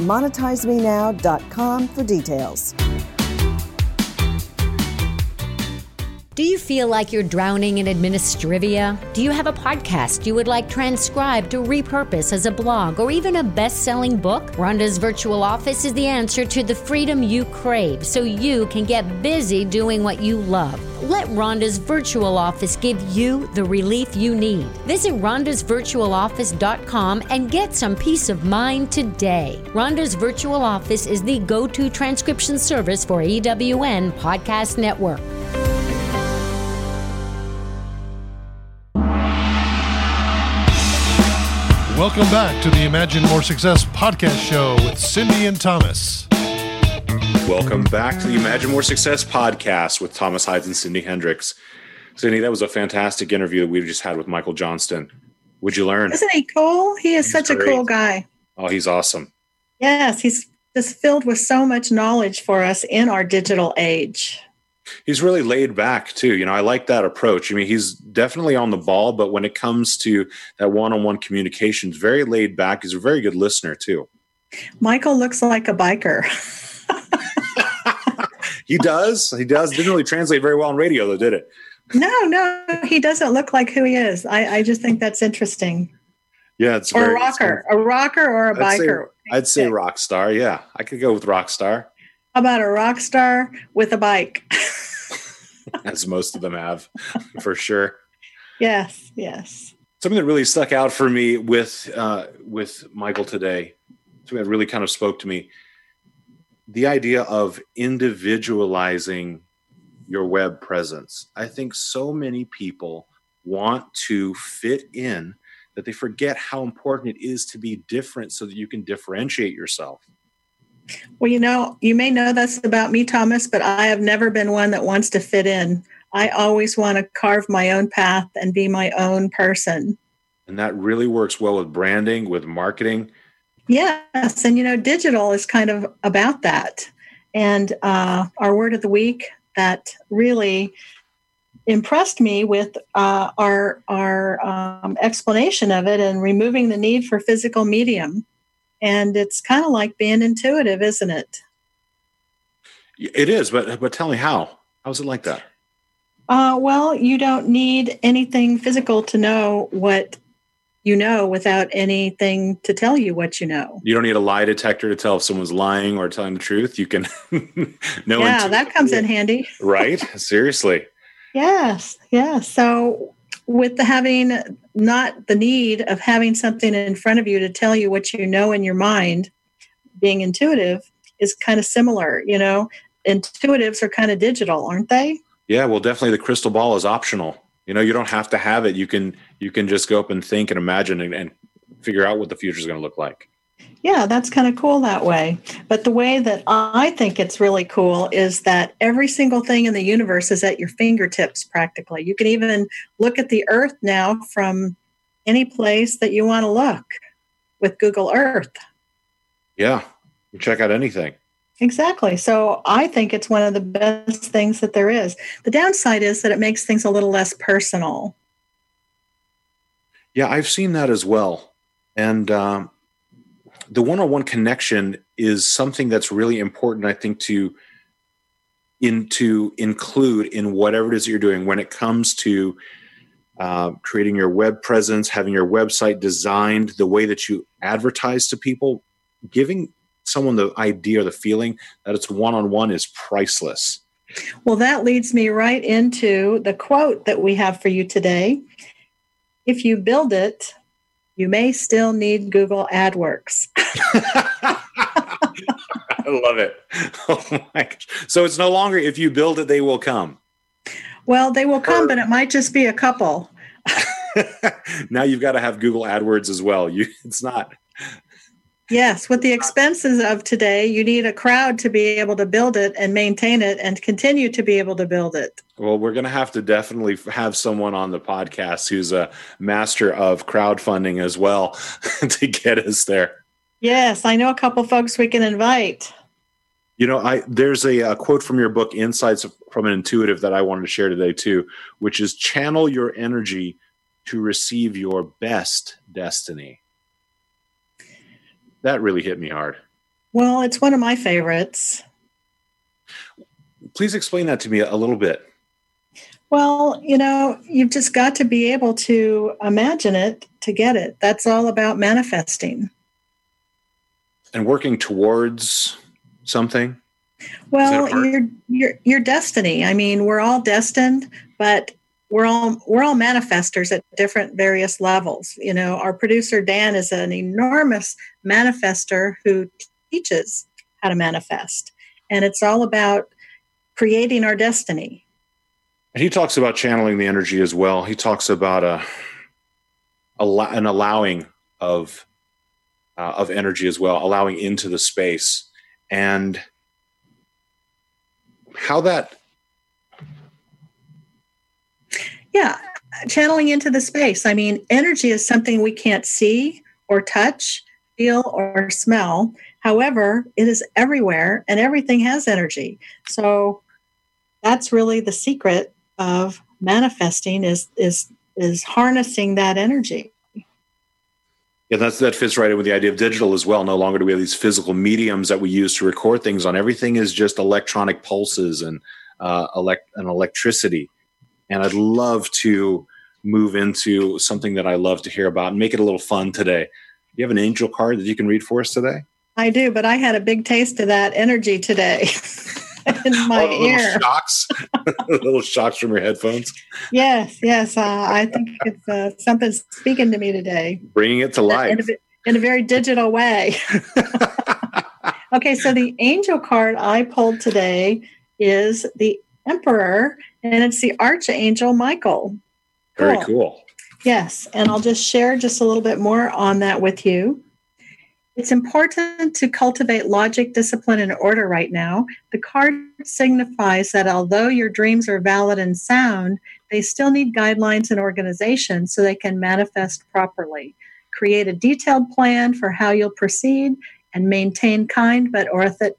monetizemenow.com for details. Do you feel like you're drowning in administrivia? Do you have a podcast you would like transcribed to repurpose as a blog or even a best-selling book? Rhonda's Virtual Office is the answer to the freedom you crave so you can get busy doing what you love. Let Rhonda's Virtual Office give you the relief you need. Visit rhondasvirtualoffice.com and get some peace of mind today. Rhonda's Virtual Office is the go-to transcription service for EWN Podcast Network. Welcome back to the Imagine More Success podcast show with Cindy and Thomas. Welcome back to the Imagine More Success podcast with Thomas Hides and Cindy Hendricks. Cindy, that was a fantastic interview that we just had with Michael Johnston. What'd you learn? Isn't he cool? He's such great. A cool guy. Oh, he's awesome. Yes, he's just filled with so much knowledge for us in our digital age. He's really laid back too. You know, I like that approach. I mean, he's definitely on the ball, but when it comes to that one-on-one communication, he's very laid back. He's a very good listener too. Michael looks like a biker. He does. Didn't really translate very well on radio though, did it? No, he doesn't look like who he is. I just think that's interesting. Yeah, it's or a rocker or a biker. I'd say rock star. Yeah, I could go with rock star. How about a rock star with a bike? As most of them have, for sure. Yes. Something that really stuck out for me with Michael today, something that really kind of spoke to me, the idea of individualizing your web presence. I think so many people want to fit in that they forget how important it is to be different so that you can differentiate yourself. Well, you may know this about me, Thomas, but I have never been one that wants to fit in. I always want to carve my own path and be my own person. And that really works well with branding, with marketing. Yes. And, digital is kind of about that. And our word of the week that really impressed me with our explanation of it and removing the need for physical medium. And it's kind of like being intuitive, isn't it? It is, but tell me how. How is it like that? Well, you don't need anything physical to know what you know without anything to tell you what you know. You don't need a lie detector to tell if someone's lying or telling the truth. You can know. Yeah, that comes in handy. Right? Seriously. Yes. So with having not the need of having something in front of you to tell you what you know in your mind, being intuitive is kind of similar. Intuitives are kind of digital, aren't they? Yeah, well, definitely the crystal ball is optional. You don't have to have it. You can just go up and think and imagine and figure out what the future is going to look like. Yeah, that's kind of cool that way. But the way that I think it's really cool is that every single thing in the universe is at your fingertips practically. You can even look at the Earth now from any place that you want to look with Google Earth. Yeah, you check out anything. Exactly. So I think it's one of the best things that there is. The downside is that it makes things a little less personal. Yeah, I've seen that as well. And the one-on-one connection is something that's really important, I think, to include in whatever it is that you're doing when it comes to creating your web presence, having your website designed, the way that you advertise to people, giving someone the idea or the feeling that it's one-on-one is priceless. Well, that leads me right into the quote that we have for you today. If you build it, you may still need Google AdWords. I love it. Oh my gosh. So it's no longer if you build it, they will come. Well, they will come, but it might just be a couple. Now you've got to have Google AdWords as well. It's not. Yes, with the expenses of today, you need a crowd to be able to build it and maintain it and continue to be able to build it. Well, we're going to have to definitely have someone on the podcast who's a master of crowdfunding as well to get us there. Yes, I know a couple folks we can invite. There's a quote from your book, Insights from an Intuitive, that I wanted to share today too, which is channel your energy to receive your best destiny. That really hit me hard. Well, it's one of my favorites. Please explain that to me a little bit. Well, you've just got to be able to imagine it to get it. That's all about manifesting. And working towards something? Well, your destiny. I mean, we're all destined, but we're all manifestors at different various levels. Our producer Dan is an enormous manifester who teaches how to manifest, and it's all about creating our destiny. And he talks about channeling the energy as well. He talks about an allowing of energy as well, allowing into the space, and how that. Yeah, channeling into the space. I mean, energy is something we can't see or touch, feel or smell. However, it is everywhere, and everything has energy. So that's really the secret of manifesting is harnessing that energy. Yeah, that fits right in with the idea of digital as well. No longer do we have these physical mediums that we use to record things on. Everything is just electronic pulses and electricity. And I'd love to move into something that I love to hear about and make it a little fun today. Do you have an angel card that you can read for us today? I do, but I had a big taste of that energy today in my ear. Little shocks, little shocks from your headphones. Yes. I think it's something speaking to me today. Bringing it to life. In a very digital way. Okay, so the angel card I pulled today is the Emperor, and it's the Archangel Michael. Very cool. Yes, and I'll just share just a little bit more on that with you. It's important to cultivate logic, discipline, and order right now. The card signifies that although your dreams are valid and sound, they still need guidelines and organization so they can manifest properly. Create a detailed plan for how you'll proceed and maintain kind but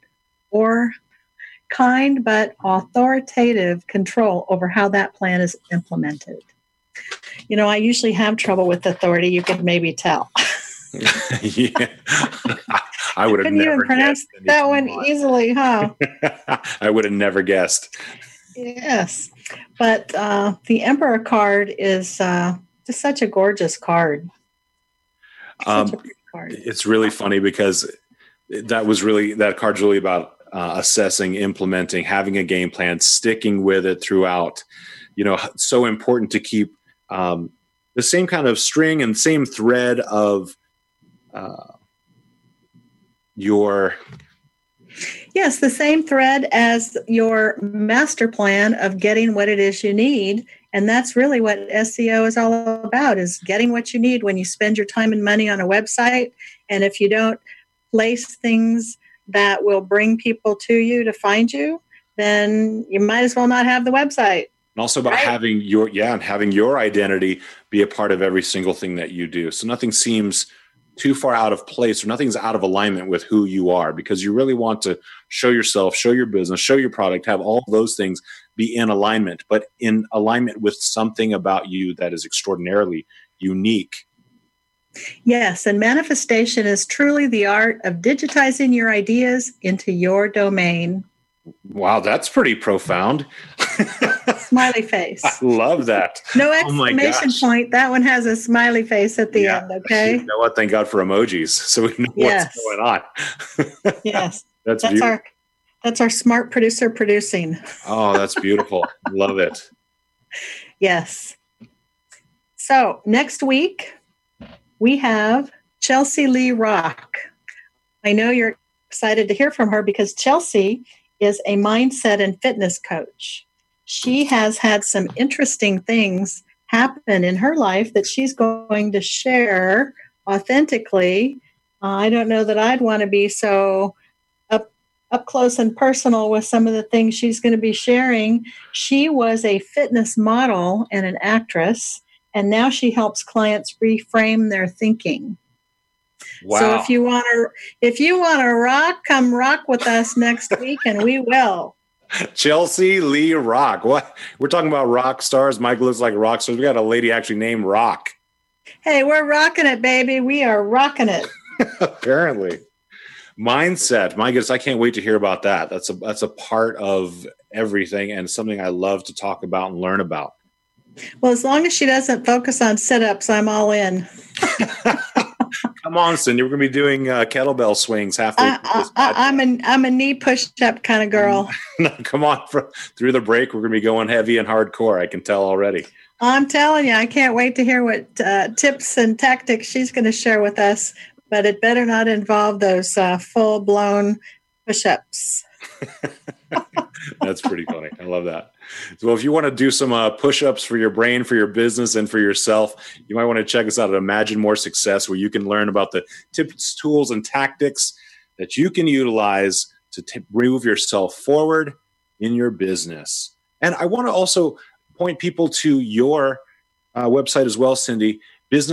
authoritative control over how that plan is implemented. I usually have trouble with authority. You could maybe tell. Yeah, I would have never pronounced that one easily, huh? I would have never guessed. Yes, but the Emperor card is just such a gorgeous card. It's really funny because that card's really about assessing, implementing, having a game plan, sticking with it throughout. So important to keep the same kind of string and same thread of your. Yes, the same thread as your master plan of getting what it is you need. And that's really what SEO is all about, is getting what you need when you spend your time and money on a website. And if you don't place things that will bring people to you to find you, then you might as well not have the website. And also about having your identity be a part of every single thing that you do. So nothing seems too far out of place, or nothing's out of alignment with who you are, because you really want to show yourself, show your business, show your product, have all those things be in alignment, but in alignment with something about you that is extraordinarily unique. Yes, and manifestation is truly the art of digitizing your ideas into your domain. Wow, that's pretty profound. Smiley face. I love that. No exclamation point. That one has a smiley face at the end, okay? You know what? Thank God for emojis, so we know what's going on. Yes. That's beautiful. That's our smart producer producing. Oh, that's beautiful. Love it. Yes. So next week, we have Chelsea Lee Rock. I know you're excited to hear from her because Chelsea is a mindset and fitness coach. She has had some interesting things happen in her life that she's going to share authentically. I don't know that I'd want to be so up close and personal with some of the things she's going to be sharing. She was a fitness model and an actress, and now she helps clients reframe their thinking. Wow. So if you want to rock, come rock with us next week, and we will. Chelsea Lee Rock. What? We're talking about rock stars. Mike looks like a rock star. We got a lady actually named Rock. Hey, we're rocking it, baby. We are rocking it. Apparently. Mindset. My goodness, I can't wait to hear about that. That's a part of everything and something I love to talk about and learn about. Well, as long as she doesn't focus on sit-ups, I'm all in. Come on, Cindy. We're going to be doing kettlebell swings halfway through this podcast. I'm a knee push-up kind of girl. Come on. Through the break, we're going to be going heavy and hardcore. I can tell already. I'm telling you, I can't wait to hear what tips and tactics she's going to share with us, but it better not involve those full-blown push-ups. That's pretty funny. I love that. So if you want to do some push-ups for your brain, for your business, and for yourself, you might want to check us out at Imagine More Success, where you can learn about the tips, tools, and tactics that you can utilize to move yourself forward in your business. And I want to also point people to your website as well, Cindy,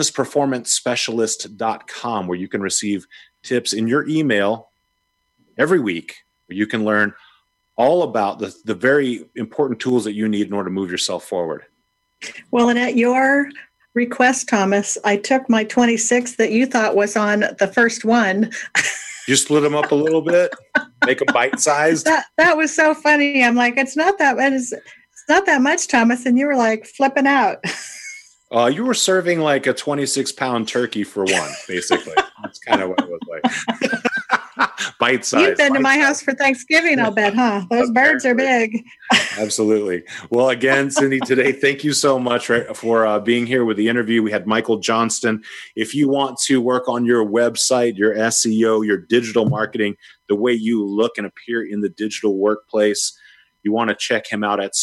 businessperformancespecialist.com, where you can receive tips in your email every week, where you can learn all about the very important tools that you need in order to move yourself forward. Well, and at your request, Thomas, I took my 26 that you thought was on the first one. You split them up a little bit, make them bite-sized. That was so funny. I'm like, it's not that much, Thomas. And you were like flipping out. You were serving like a 26-pound turkey for one, basically. That's kind of what it was like. Bite-sized. You've been to my house for Thanksgiving, I'll bet, huh? Those birds are big. Absolutely. Well, again, Cindy, today, thank you so much for being here with the interview. We had Michael Johnston. If you want to work on your website, your SEO, your digital marketing, the way you look and appear in the digital workplace, you want to check him out at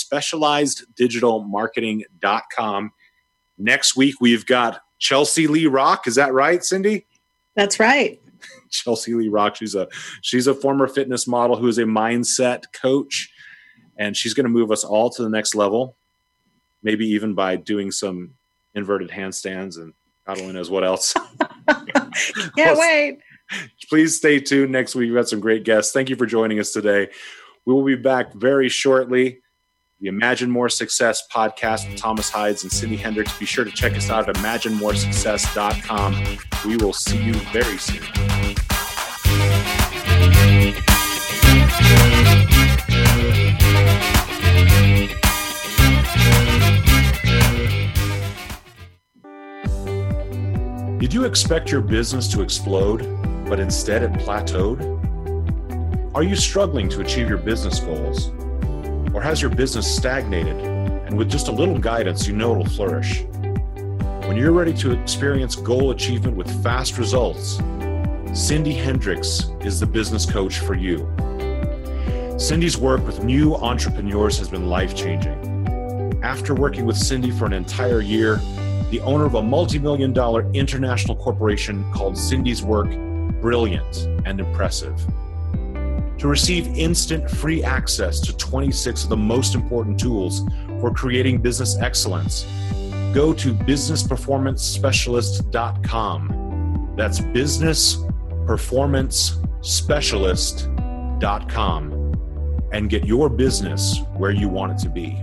specializeddigitalmarketing.com. Next week, we've got Chelsea Lee Rock. Is that right, Cindy? That's right. Chelsea Lee Rock. She's a former fitness model who is a mindset coach, and she's going to move us all to the next level, maybe even by doing some inverted handstands and God only knows what else. Can't wait. Please stay tuned next week. We've got some great guests. Thank you for joining us today. We will be back very shortly. The Imagine More Success podcast with Thomas Hides and Cindy Hendricks. Be sure to check us out at imaginemoresuccess.com. We will see you very soon. Did you expect your business to explode, but instead it plateaued? Are you struggling to achieve your business goals? Or has your business stagnated, and with just a little guidance, you know it'll flourish? When you're ready to experience goal achievement with fast results, Cindy Hendricks is the business coach for you. Cindy's work with new entrepreneurs has been life-changing. After working with Cindy for an entire year, the owner of a multi-million-dollar international corporation called Cindy's Work brilliant and impressive. To receive instant free access to 26 of the most important tools for creating business excellence, go to businessperformancespecialist.com. That's businessperformancespecialist.com and get your business where you want it to be.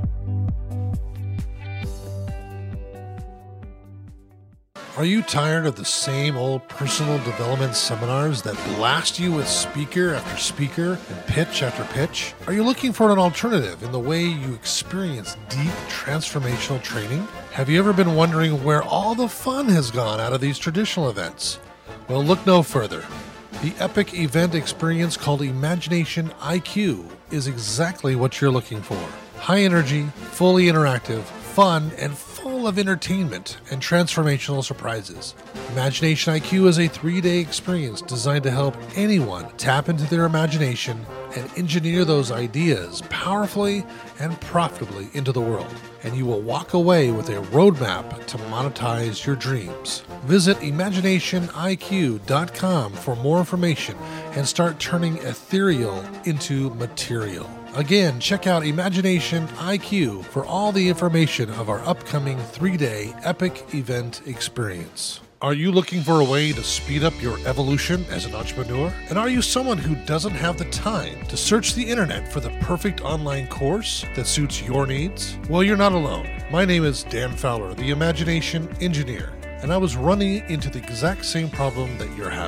Are you tired of the same old personal development seminars that blast you with speaker after speaker and pitch after pitch? Are you looking for an alternative in the way you experience deep transformational training? Have you ever been wondering where all the fun has gone out of these traditional events? Well, look no further. The epic event experience called Imagination IQ is exactly what you're looking for. High energy, fully interactive, fun, and full of entertainment and transformational surprises. Imagination IQ is a 3-day experience designed to help anyone tap into their imagination and engineer those ideas powerfully and profitably into the world. And you will walk away with a roadmap to monetize your dreams. Visit ImaginationIQ.com for more information and start turning ethereal into material. Again, check out Imagination IQ for all the information of our upcoming 3-day epic event experience. Are you looking for a way to speed up your evolution as an entrepreneur? And are you someone who doesn't have the time to search the internet for the perfect online course that suits your needs? Well, you're not alone. My name is Dan Fowler, the Imagination Engineer, and I was running into the exact same problem that you're having.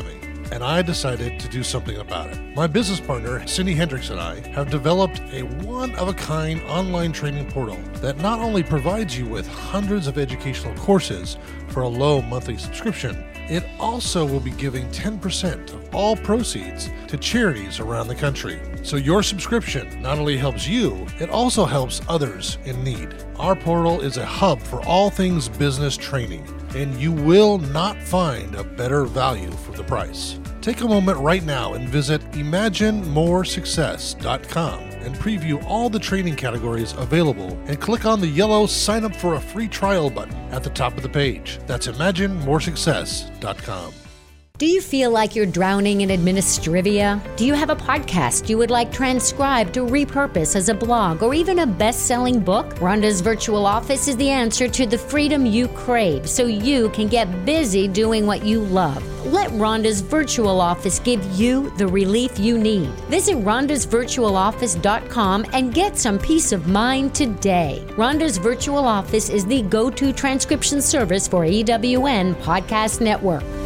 and I decided to do something about it. My business partner, Cindy Hendricks, and I have developed a one-of-a-kind online training portal that not only provides you with hundreds of educational courses for a low monthly subscription, it also will be giving 10% of all proceeds to charities around the country. So your subscription not only helps you, it also helps others in need. Our portal is a hub for all things business training, and you will not find a better value for the price. Take a moment right now and visit ImagineMoreSuccess.com and preview all the training categories available and click on the yellow Sign Up for a Free Trial button at the top of the page. That's ImagineMoreSuccess.com. Do you feel like you're drowning in administrivia? Do you have a podcast you would like transcribed to repurpose as a blog or even a best-selling book? Rhonda's Virtual Office is the answer to the freedom you crave so you can get busy doing what you love. Let Rhonda's Virtual Office give you the relief you need. Visit rhondasvirtualoffice.com and get some peace of mind today. Rhonda's Virtual Office is the go-to transcription service for EWN Podcast Network.